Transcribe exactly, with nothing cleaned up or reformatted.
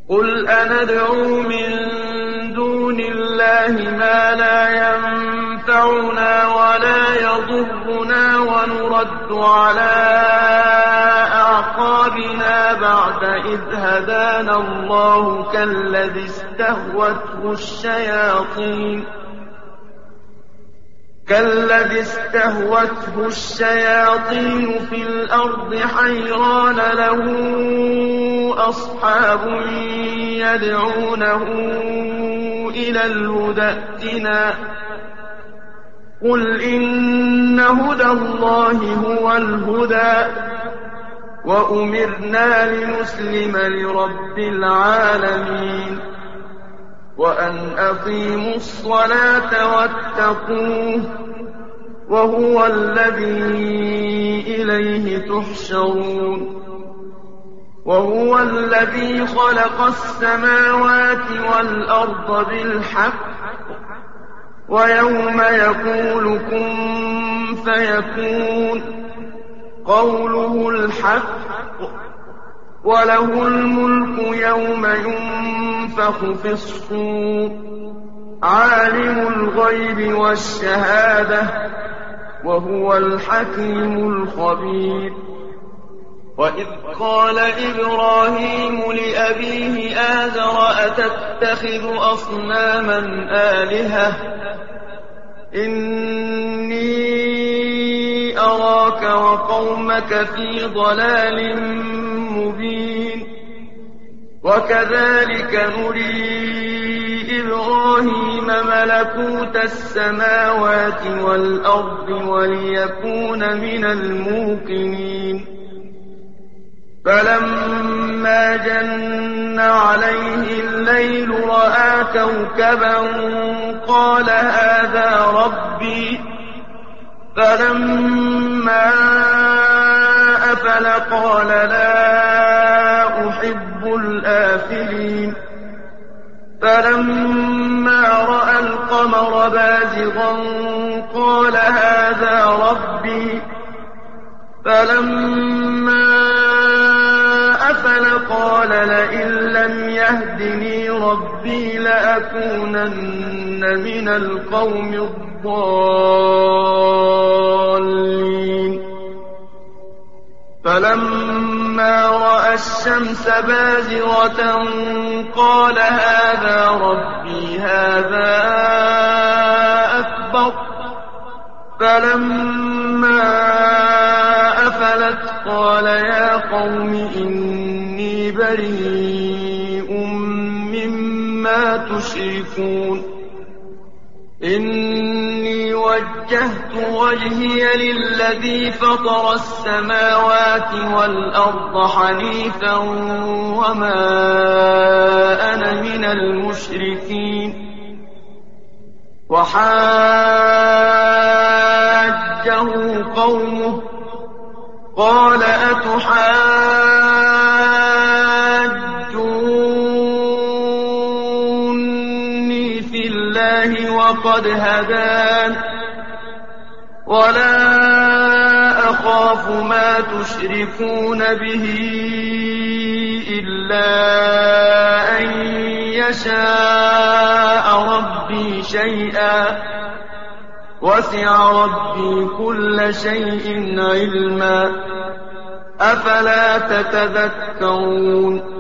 قُلْ أَنَدْعُو مِن دُونِ اللَّهِ مَا لَا يَنفَعُنَا وَلَا يَضُرُّنَا وَنُرَدُّ عَلَىٰ أَعْقَابِنَا بَعْدَ إِذْ هَدَانَا اللَّهُ كَالَّذِي اسْتَهْوَتْهُ الشَّيَاطِينُ كالذي استهوته الشياطين في الأرض حيران له أصحاب يدعونه إلى الهدى ائتنا قل إن هدى الله هو الهدى وأمرنا لنسلم لرب العالمين وأن أقيموا الصلاة واتقوه وهو الذي إليه تحشرون وهو الذي خلق السماوات والأرض بالحق ويوم يقول كن فيكون قوله الحق وله الملك يوم ينفخ في الصور عالم الغيب والشهادة وهو الحكيم الخبير وإذ قال إبراهيم لأبيه آزر أتتخذ أصناما آلهة إني أراك وقومك في ضلال مبين وكذلك نري إبراهيم ملكوت السماوات والأرض وليكون من الموقنين فلما جن عليه الليل رأى كوكبا قال هذا ربي فلما أفل قال لا أحب الآفلين فلما رأى القمر بازغا قال هذا ربي فلما أفل قال لئن لم يهدني ربي لأكونن من القوم الضالين فلما رأى الشمس بازغة قال هذا ربي هذا أكبر فلما أفلت قال يا قوم إني بريء مما تشركون إني وجهت وجهي للذي فطر السماوات والأرض حنيفا وما أنا من المشركين وحاجه قومه قال أتحاجوني في الله وقد هدان ولا أخاف ما تشركون به إلا أن يشاء ربي شيئا وسع ربي كل شيء علما أفلا تتذكرون